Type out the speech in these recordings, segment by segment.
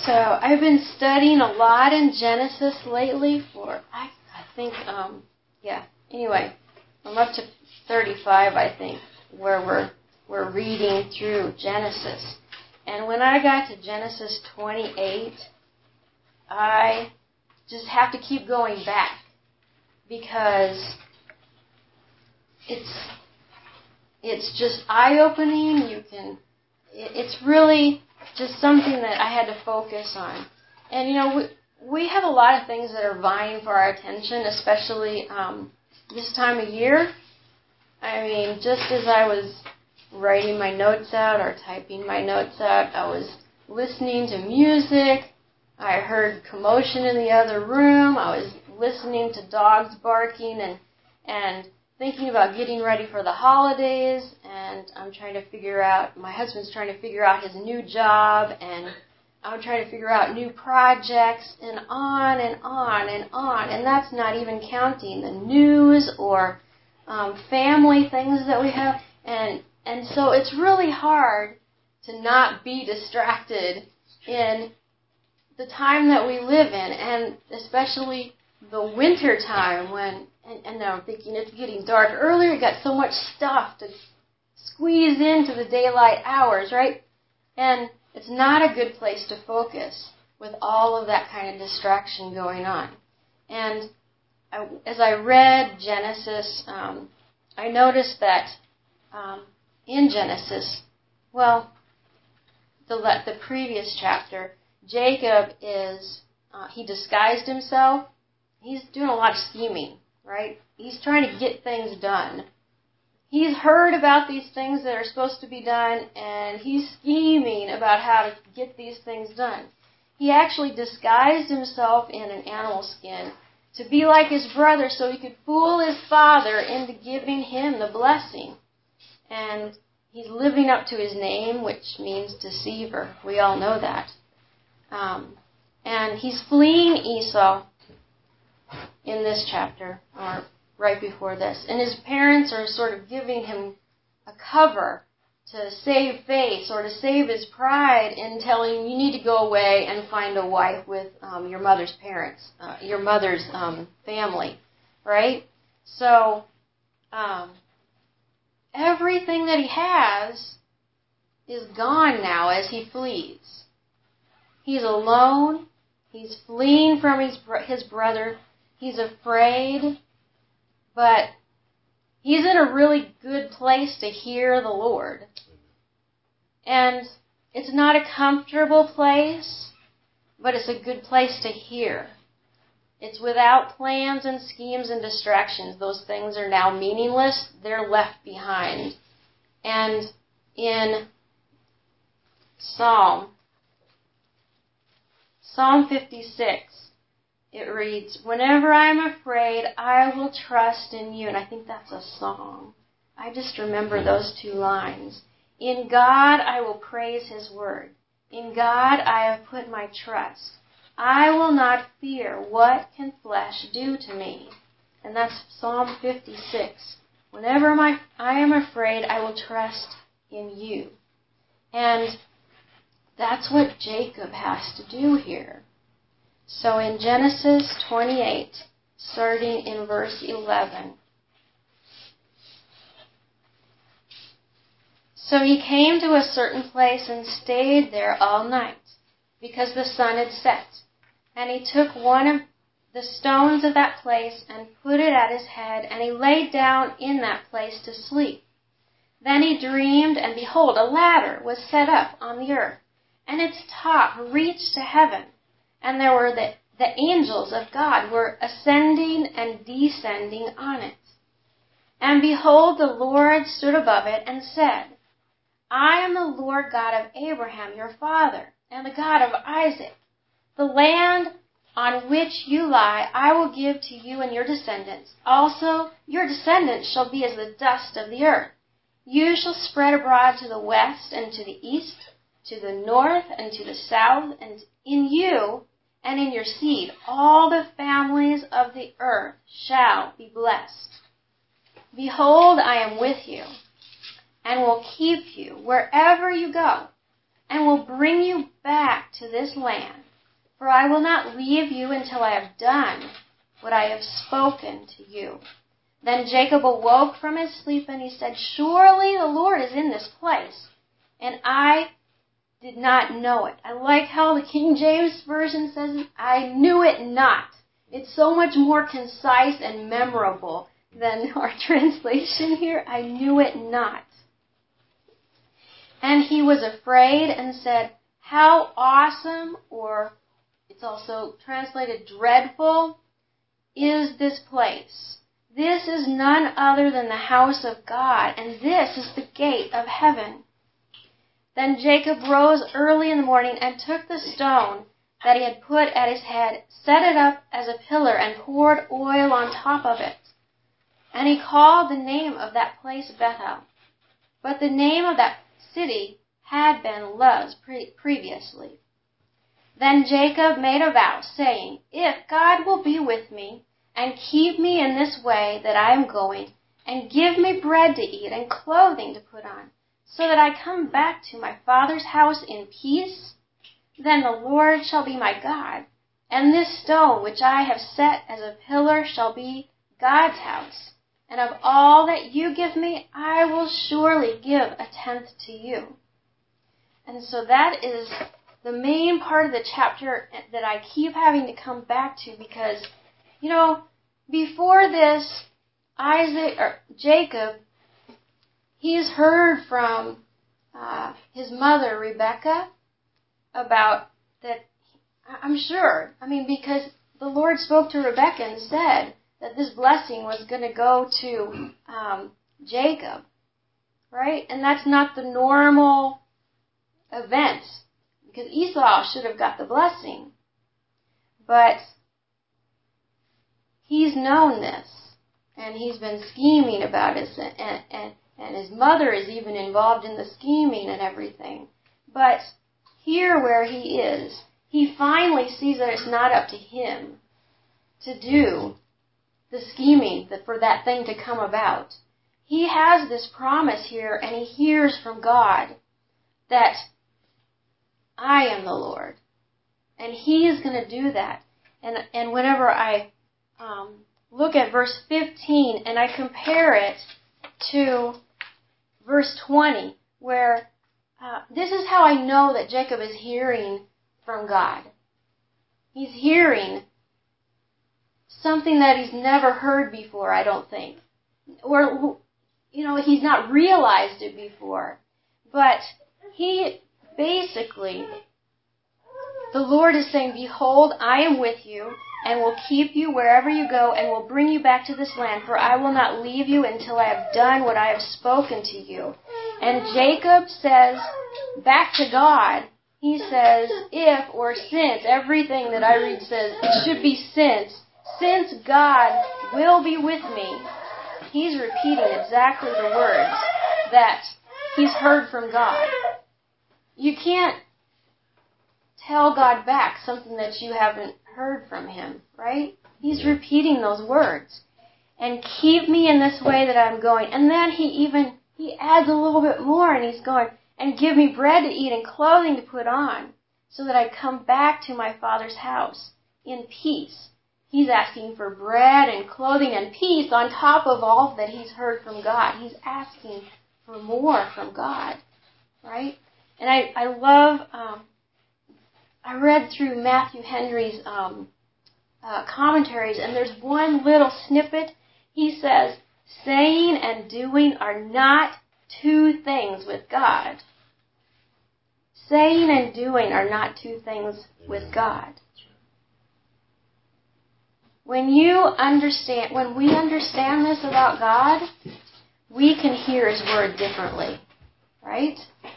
So I've been studying a lot in Genesis lately for, I think, anyway, I'm up to 35, I think, where we're reading through Genesis. And when I got to Genesis 28, I just have to keep going back because it's just eye-opening. It's really just something that I had to focus on. And, we have a lot of things that are vying for our attention, especially this time of year. I mean, just as I was writing my notes out or typing my notes out, I was listening to music. I heard commotion in the other room. I was listening to dogs barking and thinking about getting ready for the holidays, and my husband's trying to figure out his new job, and I'm trying to figure out new projects, and on and on and on, and that's not even counting the news or family things that we have, and so it's really hard to not be distracted in the time that we live in, and especially the winter time when, and now I'm thinking it's getting dark earlier, you got so much stuff to squeeze into the daylight hours, right? And it's not a good place to focus with all of that kind of distraction going on. And as I read Genesis, I noticed that in Genesis, the previous chapter, Jacob he disguised himself. He's doing a lot of scheming, right? He's trying to get things done. He's heard about these things that are supposed to be done, and he's scheming about how to get these things done. He actually disguised himself in an animal skin to be like his brother so he could fool his father into giving him the blessing. And he's living up to his name, which means deceiver. We all know that. And he's fleeing Esau in this chapter, or right before this. And his parents are sort of giving him a cover to save face or to save his pride in telling him, you need to go away and find a wife with your mother's parents, your mother's family, right? So everything that he has is gone now as he flees. He's alone. He's fleeing from his brother. He's afraid. But he's in a really good place to hear the Lord. And it's not a comfortable place, but it's a good place to hear. It's without plans and schemes and distractions. Those things are now meaningless. They're left behind. And in Psalm 56, it reads, whenever I'm afraid, I will trust in you. And I think that's a song. I just remember those two lines. In God I will praise his word. In God I have put my trust. I will not fear. What can flesh do to me? And that's Psalm 56. Whenever I am afraid, I will trust in you. And that's what Jacob has to do here. So in Genesis 28, starting in verse 11. So he came to a certain place and stayed there all night, because the sun had set. And he took one of the stones of that place and put it at his head, and he laid down in that place to sleep. Then he dreamed, and behold, a ladder was set up on the earth, and its top reached to heaven. And there were the angels of God were ascending and descending on it. And behold, the Lord stood above it and said, I am the Lord God of Abraham your father, and the God of Isaac. The land on which you lie I will give to you and your descendants. Also your descendants shall be as the dust of the earth. You shall spread abroad to the west and to the east, to the north and to the south, and in you and in your seed all the families of the earth shall be blessed. Behold, I am with you, and will keep you wherever you go, and will bring you back to this land. For I will not leave you until I have done what I have spoken to you." Then Jacob awoke from his sleep, and he said, "Surely the Lord is in this place, and I did not know it." I like how the King James Version says it, "I knew it not." It's so much more concise and memorable than our translation here. "I knew it not." And he was afraid and said, "How awesome," or it's also translated dreadful, "is this place. This is none other than the house of God, and this is the gate of heaven." Then Jacob rose early in the morning and took the stone that he had put at his head, set it up as a pillar, and poured oil on top of it. And he called the name of that place Bethel. But the name of that city had been Luz previously. Then Jacob made a vow, saying, "If God will be with me, and keep me in this way that I am going, and give me bread to eat and clothing to put on, so that I come back to my father's house in peace, then the Lord shall be my God, and this stone which I have set as a pillar shall be God's house. And of all that you give me, I will surely give a tenth to you." And so that is the main part of the chapter that I keep having to come back to, because, before this, Jacob, he's heard from his mother, Rebekah, about that. I'm sure, because the Lord spoke to Rebekah and said that this blessing was going to go to Jacob, right? And that's not the normal event, because Esau should have got the blessing. But he's known this, and he's been scheming about it, and his mother is even involved in the scheming and everything. But here where he is, he finally sees that it's not up to him to do the scheming for that thing to come about. He has this promise here, and he hears from God that I am the Lord, and he is going to do that. And whenever I look at verse 15 and I compare it to verse 20, where this is how I know that Jacob is hearing from God. He's hearing something that he's never heard before, I don't think. Or, he's not realized it before. But he basically, the Lord is saying, "Behold, I am with you, and will keep you wherever you go, and will bring you back to this land, for I will not leave you until I have done what I have spoken to you." And Jacob says back to God, he says, if or since, everything that I read says it should be since God will be with me. He's repeating exactly the words that he's heard from God. You can't tell God back something that you haven't heard from him, right? He's repeating those words. And keep me in this way that I'm going. And then he adds a little bit more, and he's going, and give me bread to eat and clothing to put on, so that I come back to my father's house in peace. He's asking for bread and clothing and peace on top of all that he's heard from God. He's asking for more from God, right? And I love, I read through Matthew Henry's commentaries, and there's one little snippet. He says, saying and doing are not two things with God. Saying and doing are not two things with God. When we understand this about God, we can hear his word differently, right?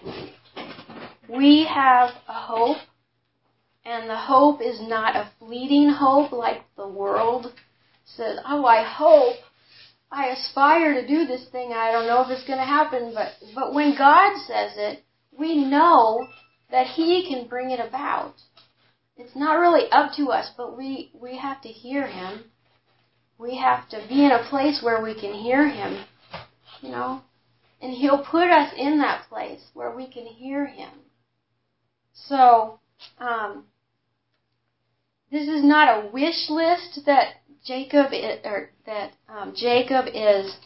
We have a hope, and the hope is not a fleeting hope like the world says, I hope, I aspire to do this thing, I don't know if it's going to happen, but when God says it, we know that he can bring it about. It's not really up to us, but we have to hear him. We have to be in a place where we can hear him, and he'll put us in that place where we can hear him. So, this is not a wish list that Jacob is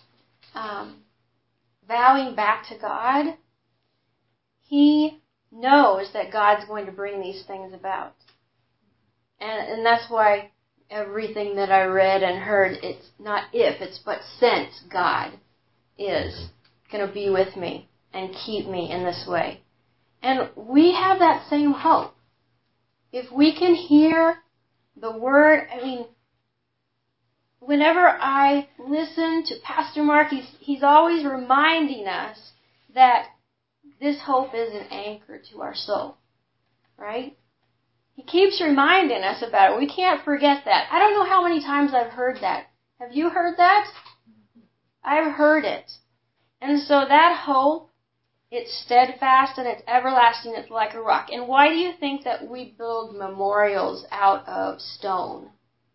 vowing back to God. He knows that God's going to bring these things about. And that's why everything that I read and heard, it's not if, it's but since God is going to be with me and keep me in this way. And we have that same hope. If we can hear the word, whenever I listen to Pastor Mark, he's always reminding us that this hope is an anchor to our soul, right? He keeps reminding us about it. We can't forget that. I don't know how many times I've heard that. Have you heard that? I've heard it. And so that hope, it's steadfast and it's everlasting. It's like a rock. And why do you think that we build memorials out of stone?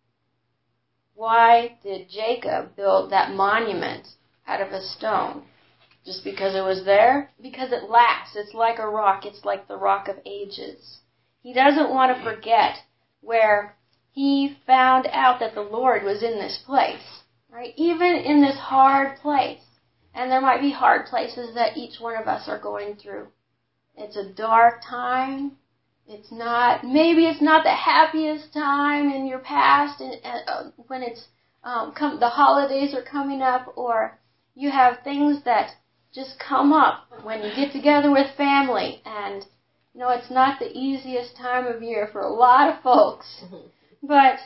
Why did Jacob build that monument out of a stone? Just because it was there? Because it lasts. It's like a rock. It's like the rock of ages. He doesn't want to forget where he found out that the Lord was in this place, right? Even in this hard place. And there might be hard places that each one of us are going through. It's a dark time. Maybe it's not the happiest time in your past when it's the holidays are coming up, or you have things that just come up when you get together with family, and it's not the easiest time of year for a lot of folks. But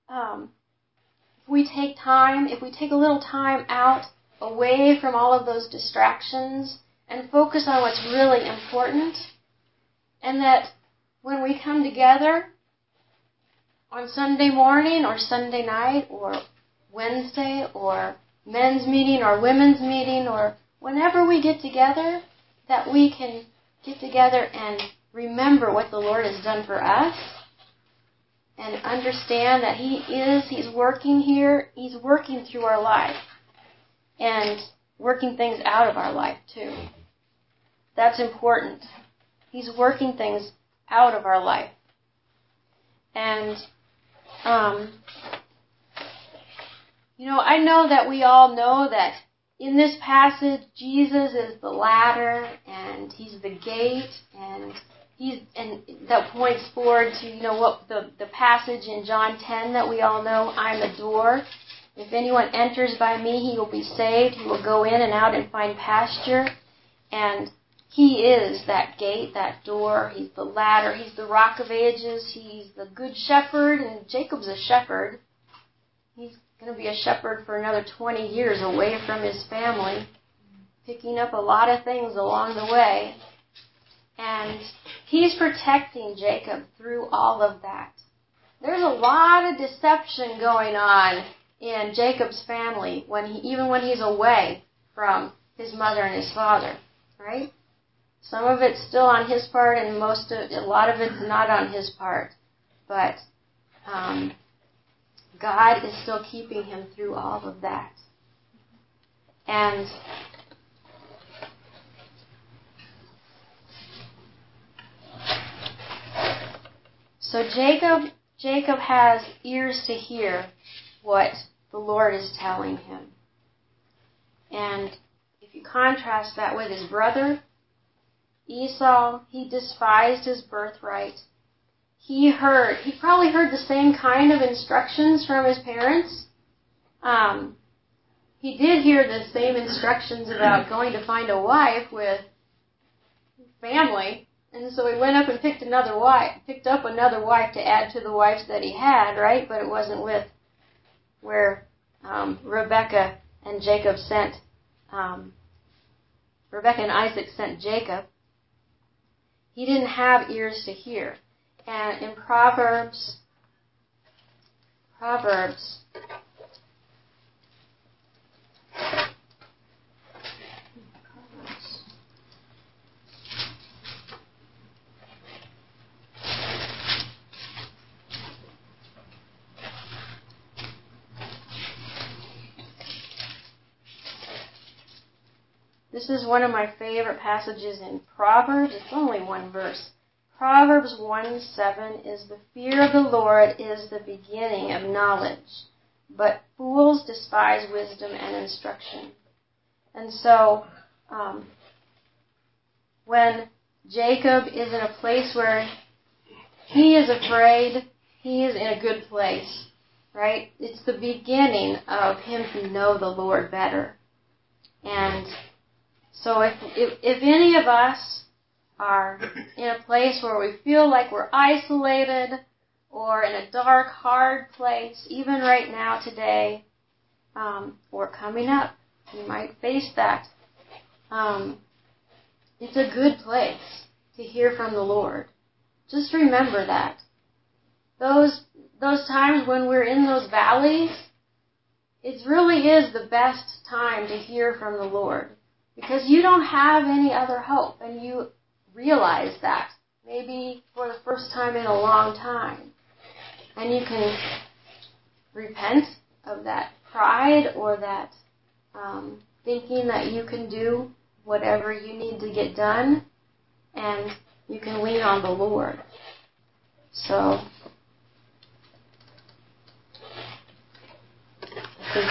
if we take a little time out away from all of those distractions and focus on what's really important, and that when we come together on Sunday morning or Sunday night or Wednesday or men's meeting or women's meeting or whenever we get together, that we can get together and remember what the Lord has done for us and understand that He's working here, He's working through our life and working things out of our life too. That's important. He's working things out of our life. And, I know that we all know that in this passage, Jesus is the ladder and He's the gate, and that points forward to, what the passage in John 10 that we all know, I'm the door. If anyone enters by me, he will be saved. He will go in and out and find pasture. And He is that gate, that door. He's the ladder. He's the rock of ages. He's the good shepherd. And Jacob's a shepherd. He's going to be a shepherd for another 20 years away from his family, picking up a lot of things along the way. And He's protecting Jacob through all of that. There's a lot of deception going on in Jacob's family even when he's away from his mother and his father, right? Some of it's still on his part, and a lot of it's not on his part. But God is still keeping him through all of that. And so Jacob has ears to hear what the Lord is telling him. And if you contrast that with his brother, Esau, he despised his birthright. He probably heard the same kind of instructions from his parents. He did hear the same instructions about going to find a wife with family. And so he went up and picked up another wife to add to the wives that he had, right? But it wasn't with where Rebekah and Isaac sent Jacob. He didn't have ears to hear. And in Proverbs This is one of my favorite passages in Proverbs. It's only one verse. Proverbs 1:7 is, the fear of the Lord is the beginning of knowledge, but fools despise wisdom and instruction. And so, when Jacob is in a place where he is afraid, he is in a good place, right? It's the beginning of him to know the Lord better. And so if any of us are in a place where we feel like we're isolated or in a dark, hard place, even right now today, or coming up, you might face that. It's a good place to hear from the Lord. Just remember that. Those times when we're in those valleys, it really is the best time to hear from the Lord, because you don't have any other hope, and you realize that maybe for the first time in a long time. And you can repent of that pride or that thinking that you can do whatever you need to get done, and you can lean on the Lord. So I think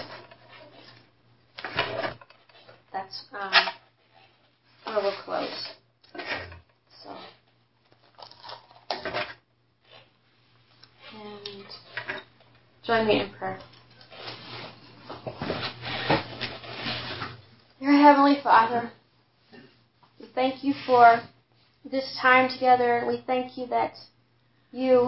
that's where we'll close. So, and join me in prayer. Dear Heavenly Father, we thank you for this time together, and we thank you that you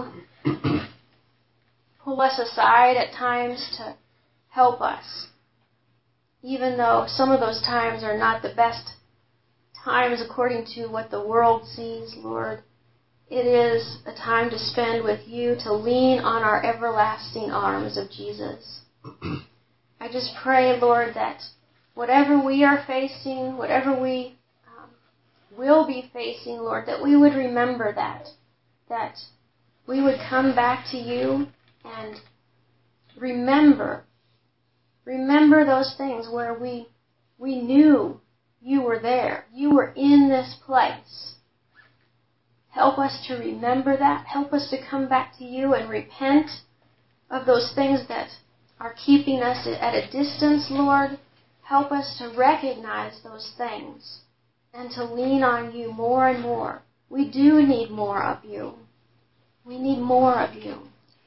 pull us aside at times to help us, even though some of those times are not the best times according to what the world sees, Lord. It is a time to spend with you, to lean on our everlasting arms of Jesus. I just pray, Lord, that whatever we are facing, whatever we will be facing, Lord, that we would remember that we would come back to you and remember those things where we knew you were there. You were in this place. Help us to remember that. Help us to come back to you and repent of those things that are keeping us at a distance, Lord. Help us to recognize those things and to lean on you more and more. We do need more of you. We need more of you.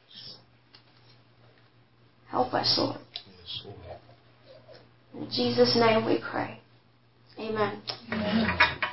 Help us, Lord. In Jesus' name we pray. Amen.